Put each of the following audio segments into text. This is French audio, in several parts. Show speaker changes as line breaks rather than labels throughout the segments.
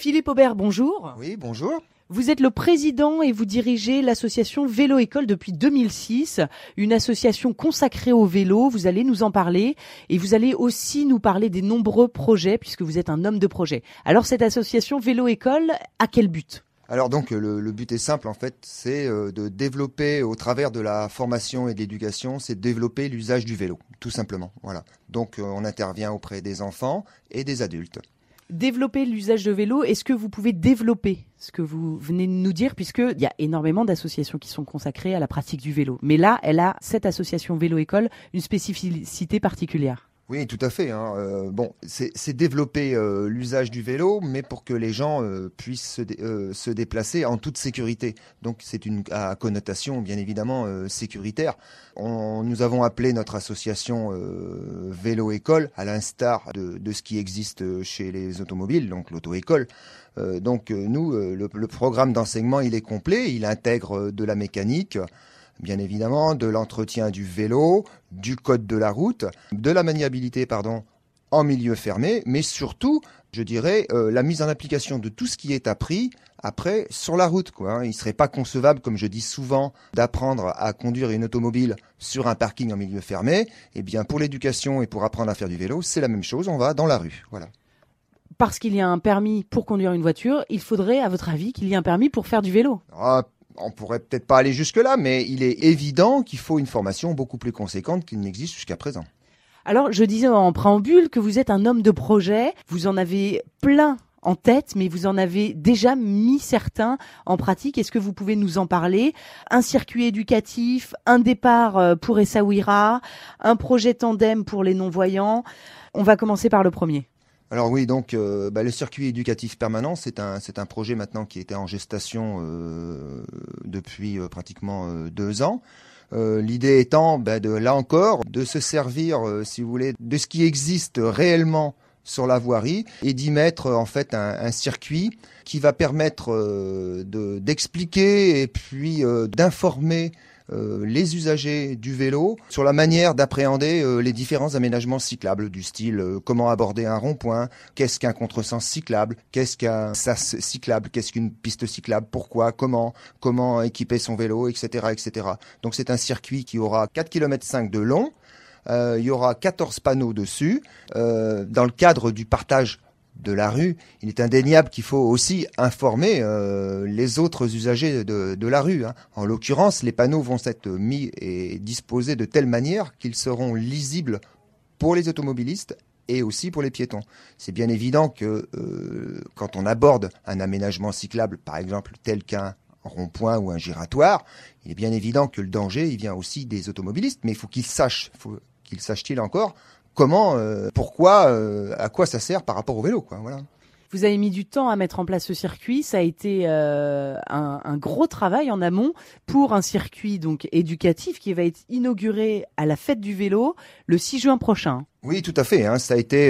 Philippe Aubert, bonjour.
Oui, bonjour.
Vous êtes le président et vous dirigez l'association Vélo École depuis 2006, une association consacrée au vélo. Vous allez nous en parler et vous allez aussi nous parler des nombreux projets puisque vous êtes un homme de projet. Alors cette association Vélo École, à quel but ?
Alors donc le but est simple en fait, c'est de développer au travers de la formation et de l'éducation, c'est de développer l'usage du vélo, tout simplement. Voilà. Donc on intervient auprès des enfants et des adultes.
Développer l'usage de vélo, est-ce que vous pouvez développer ce que vous venez de nous dire, puisqu'il y a énormément d'associations qui sont consacrées à la pratique du vélo. Mais là, cette association Vélo École, une spécificité particulière.
Oui, tout à fait. C'est développer l'usage du vélo, mais pour que les gens puissent se déplacer en toute sécurité. Donc c'est à connotation bien évidemment sécuritaire. Nous avons appelé notre association Vélo École, à l'instar de ce qui existe chez les automobiles, donc l'auto-école. Le programme d'enseignement, il est complet, il intègre de la mécanique, bien évidemment, de l'entretien du vélo, du code de la route, de la maniabilité, en milieu fermé, mais surtout, je dirais, la mise en application de tout ce qui est appris après sur la route, quoi. Il ne serait pas concevable, comme je dis souvent, d'apprendre à conduire une automobile sur un parking en milieu fermé. Eh bien, pour l'éducation et pour apprendre à faire du vélo, c'est la même chose, on va dans la rue, voilà.
Parce qu'il y a un permis pour conduire une voiture, il faudrait, à votre avis, qu'il y ait un permis pour faire du vélo.
On pourrait peut-être pas aller jusque-là, mais il est évident qu'il faut une formation beaucoup plus conséquente qu'il n'existe jusqu'à présent.
Alors, je disais en préambule que vous êtes un homme de projet. Vous en avez plein en tête, mais vous en avez déjà mis certains en pratique. Est-ce que vous pouvez nous en parler ? Un circuit éducatif, un départ pour Essaouira, un projet tandem pour les non-voyants. On va commencer par le premier.
Alors oui, donc le circuit éducatif permanent, c'est un projet maintenant qui était en gestation depuis pratiquement 2 ans. L'idée étant, là encore, de se servir, si vous voulez, de ce qui existe réellement sur la voirie et d'y mettre en fait un circuit qui va permettre d'expliquer et puis d'informer les usagers du vélo sur la manière d'appréhender les différents aménagements cyclables du style comment aborder un rond-point, qu'est-ce qu'un contresens cyclable, qu'est-ce qu'un sas cyclable, qu'est-ce qu'une piste cyclable, pourquoi, comment équiper son vélo, etc., etc. Donc c'est un circuit qui aura 4,5 km de long. Il y aura 14 panneaux dessus. Dans le cadre du partage de la rue, il est indéniable qu'il faut aussi informer les autres usagers de la rue. En l'occurrence, les panneaux vont être mis et disposés de telle manière qu'ils seront lisibles pour les automobilistes et aussi pour les piétons. C'est bien évident que quand on aborde un aménagement cyclable, par exemple tel qu'un rond-point ou un giratoire, il est bien évident que le danger, il vient aussi des automobilistes, mais il faut qu'ils sachent encore comment, pourquoi, à quoi ça sert par rapport au vélo, quoi. Voilà.
Vous avez mis du temps à mettre en place ce circuit. Ça a été un gros travail en amont pour un circuit donc éducatif qui va être inauguré à la fête du vélo le 6 juin prochain.
Oui, tout à fait. Ça a été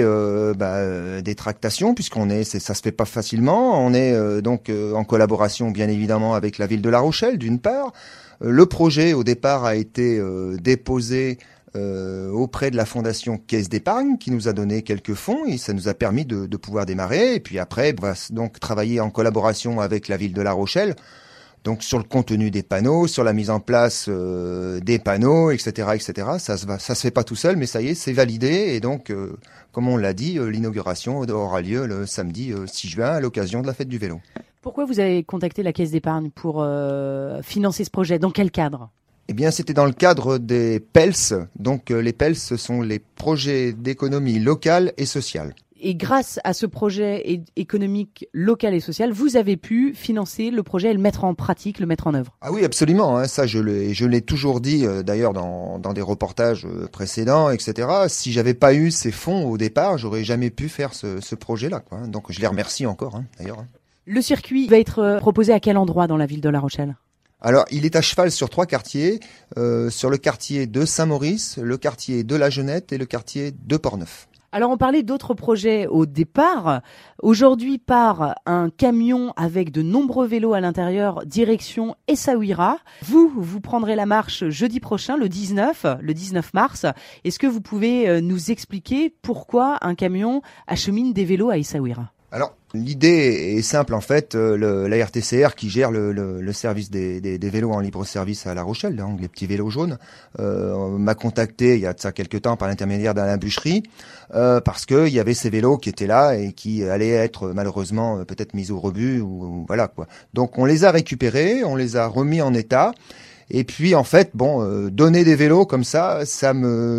des tractations ça se fait pas facilement. On est donc en collaboration bien évidemment avec la ville de La Rochelle d'une part. Le projet au départ a été déposé auprès de la fondation Caisse d'épargne qui nous a donné quelques fonds et ça nous a permis de pouvoir démarrer. Et puis après, on va donc travailler en collaboration avec la ville de La Rochelle, donc sur le contenu des panneaux, sur la mise en place des panneaux, etc., etc. Ça se fait pas tout seul, mais ça y est, c'est validé. Et donc, comme on l'a dit, l'inauguration aura lieu le samedi 6 juin à l'occasion de la fête du vélo.
Pourquoi vous avez contacté la Caisse d'épargne pour financer ce projet ? Dans quel cadre ?
Eh bien, c'était dans le cadre des PELS. Donc, les PELS, ce sont les projets d'économie locale et sociale.
Et grâce à ce projet économique local et social, vous avez pu financer le projet et le mettre en pratique, le mettre en œuvre.
Ah oui, absolument. Ça, je l'ai toujours dit, d'ailleurs, dans des reportages précédents, etc. Si j'avais pas eu ces fonds au départ, j'aurais jamais pu faire ce projet-là, quoi. Donc, je les remercie encore, d'ailleurs.
Le circuit va être proposé à quel endroit dans la ville de La Rochelle ?
Alors, il est à cheval sur 3 quartiers, sur le quartier de Saint-Maurice, le quartier de La Jeunette et le quartier de Portneuf.
Alors, on parlait d'autres projets au départ. Aujourd'hui part un camion avec de nombreux vélos à l'intérieur, direction Essaouira. Vous prendrez la marche jeudi prochain, le 19 mars. Est-ce que vous pouvez nous expliquer pourquoi un camion achemine des vélos à Essaouira ?
Alors, L'idée est simple en fait, la RTCR qui gère le service des vélos en libre service à La Rochelle, donc les petits vélos jaunes, m'a contacté il y a de ça quelques temps par l'intermédiaire d'Alain Bûchery, parce que il y avait ces vélos qui étaient là et qui allaient être malheureusement peut-être mis au rebut ou voilà quoi. Donc on les a récupérés, on les a remis en état, et puis en fait donner des vélos comme ça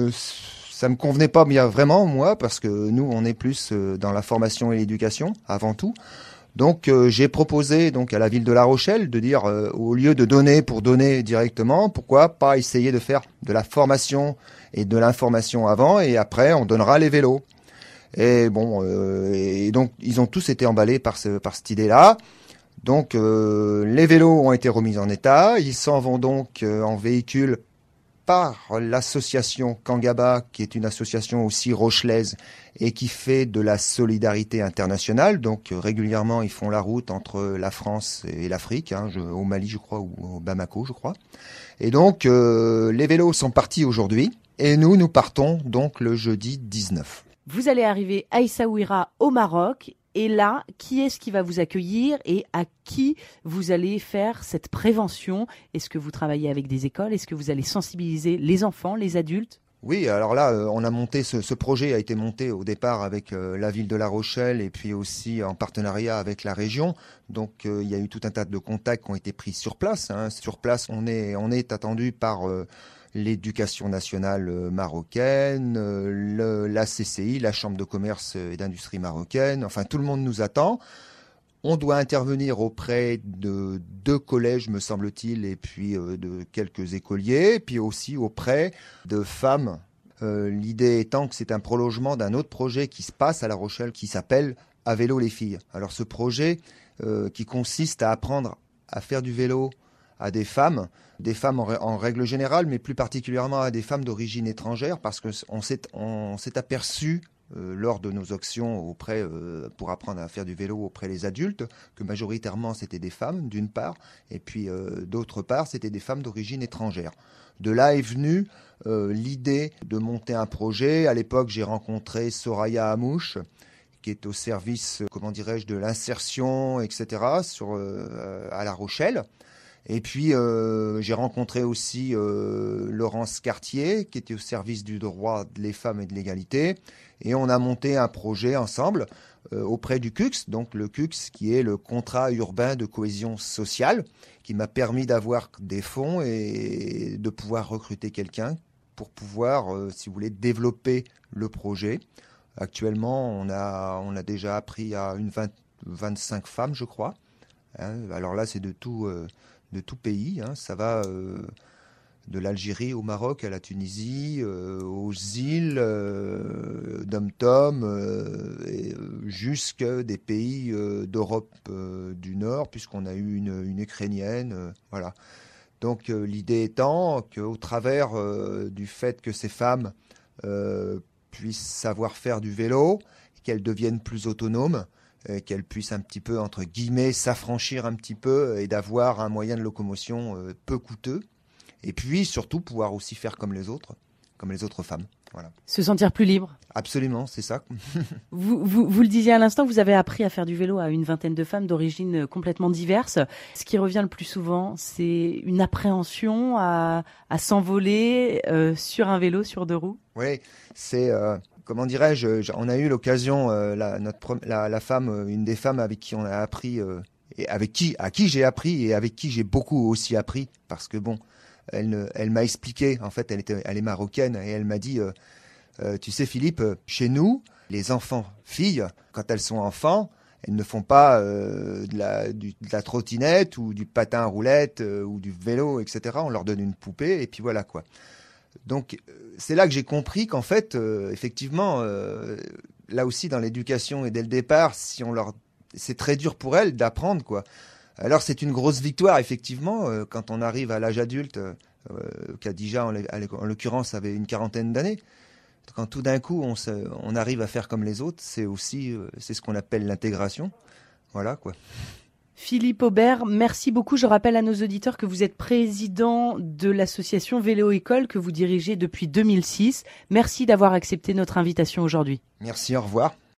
me convenait pas bien vraiment, moi, parce que nous, on est plus dans la formation et l'éducation, avant tout. Donc, j'ai proposé donc à la ville de La Rochelle de dire, au lieu de donner pour donner directement, pourquoi pas essayer de faire de la formation et de l'information avant, et après, on donnera les vélos. Et et donc, ils ont tous été emballés par cette idée-là. Donc, les vélos ont été remis en état. Ils s'en vont donc en véhicule par l'association Kangaba, qui est une association aussi rochelaise et qui fait de la solidarité internationale. Donc régulièrement, ils font la route entre la France et l'Afrique, au Mali, je crois, ou au Bamako, je crois. Et donc, les vélos sont partis aujourd'hui et nous partons donc le jeudi 19.
Vous allez arriver à Essaouira au Maroc. Et là, qui est-ce qui va vous accueillir et à qui vous allez faire cette prévention? Est-ce que vous travaillez avec des écoles? Est-ce que vous allez sensibiliser les enfants, les adultes?
Oui, alors là, on a monté ce projet a été monté au départ avec la ville de La Rochelle et puis aussi en partenariat avec la région. Donc, il y a eu tout un tas de contacts qui ont été pris sur place. Sur place, on est attendu par l'éducation nationale marocaine, la CCI, la Chambre de commerce et d'industrie marocaine. Enfin, tout le monde nous attend. On doit intervenir auprès de 2 collèges, me semble-t-il, et puis de quelques écoliers, puis aussi auprès de femmes. L'idée étant que c'est un prolongement d'un autre projet qui se passe à La Rochelle, qui s'appelle « À vélo les filles ». Alors ce projet qui consiste à apprendre à faire du vélo à des femmes en règle générale, mais plus particulièrement à des femmes d'origine étrangère, parce qu'on s'est aperçu lors de nos actions pour apprendre à faire du vélo auprès des adultes, que majoritairement c'était des femmes d'une part, et puis d'autre part c'était des femmes d'origine étrangère. De là est venue l'idée de monter un projet. À l'époque, j'ai rencontré Soraya Amouche, qui est au service, de l'insertion, etc., à La Rochelle. Et puis, j'ai rencontré aussi Laurence Cartier, qui était au service du droit des femmes et de l'égalité. Et on a monté un projet ensemble auprès du CUCS, donc le CUCS qui est le contrat urbain de cohésion sociale, qui m'a permis d'avoir des fonds et de pouvoir recruter quelqu'un pour pouvoir, si vous voulez, développer le projet. Actuellement, on a déjà appris à 25 femmes, je crois. Alors là, c'est de tout pays. Ça va de l'Algérie au Maroc, à la Tunisie, aux îles Dom-Tom, jusque des pays d'Europe du Nord, puisqu'on a eu une Ukrainienne. Voilà. Donc l'idée étant qu'au travers du fait que ces femmes puissent savoir faire du vélo, qu'elles deviennent plus autonomes, qu'elles puissent un petit peu, entre guillemets, s'affranchir un petit peu et d'avoir un moyen de locomotion peu coûteux. Et puis, surtout, pouvoir aussi faire comme les autres femmes. Voilà.
Se sentir plus libre.
Absolument, c'est ça.
Vous le disiez à l'instant, vous avez appris à faire du vélo à une vingtaine de femmes d'origines complètement diverses. Ce qui revient le plus souvent, c'est une appréhension à s'envoler sur un vélo sur 2 roues.
Oui, c'est... comment dirais-je, on a eu l'occasion, la femme, une des femmes avec qui on a appris, et à qui j'ai appris et avec qui j'ai beaucoup aussi appris, parce que elle m'a expliqué, en fait, elle est marocaine, et elle m'a dit, tu sais Philippe, chez nous, les enfants filles, quand elles sont enfants, elles ne font pas de la trottinette ou du patin à roulette ou du vélo, etc. On leur donne une poupée et puis voilà quoi. Donc c'est là que j'ai compris qu'en fait, effectivement, là aussi dans l'éducation et dès le départ, c'est très dur pour elles d'apprendre quoi. Alors c'est une grosse victoire effectivement quand on arrive à l'âge adulte, Khadija en l'occurrence avait une 40aine d'années. Quand tout d'un coup on arrive à faire comme les autres, c'est ce qu'on appelle l'intégration. Voilà quoi.
Philippe Aubert, merci beaucoup. Je rappelle à nos auditeurs que vous êtes président de l'association Vélo École que vous dirigez depuis 2006. Merci d'avoir accepté notre invitation aujourd'hui.
Merci, au revoir.